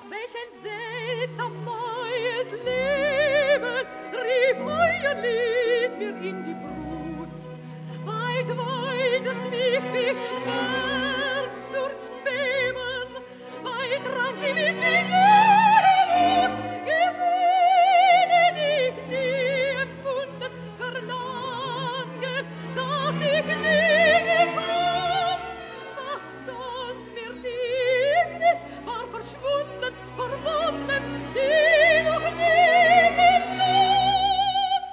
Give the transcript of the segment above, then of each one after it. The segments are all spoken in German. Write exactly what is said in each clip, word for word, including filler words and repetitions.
welch ein seltsam neues Leben rief euer Lied mir in die Brust. Weit, weit es lief wie Schmerz durchs Beben, weit rann sie mich wie Sehnsucht, Gefühle, die ich nie empfunden, verlangen, dass ich nie gefand. Was sonst mir lieblich war verschwunden, verwunden, die noch nie gepflanzt.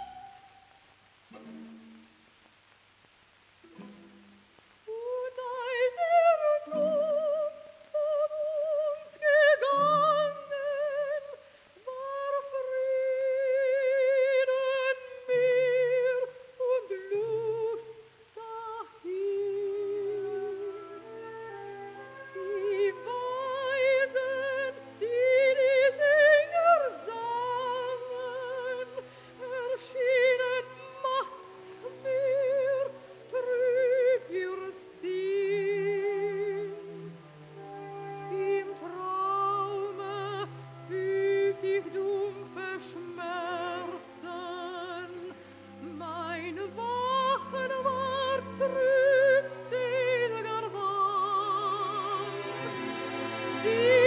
Und als er nun von uns gegangen, war Frieden mir und Lust dahin. Die Weisen, die die Sänger sangen, erschienen matt mir, trüb ihr Sinn. Im Traume fühlt ich dumpfe Schmerzen, mein Wachen ward trübselger Wand. Die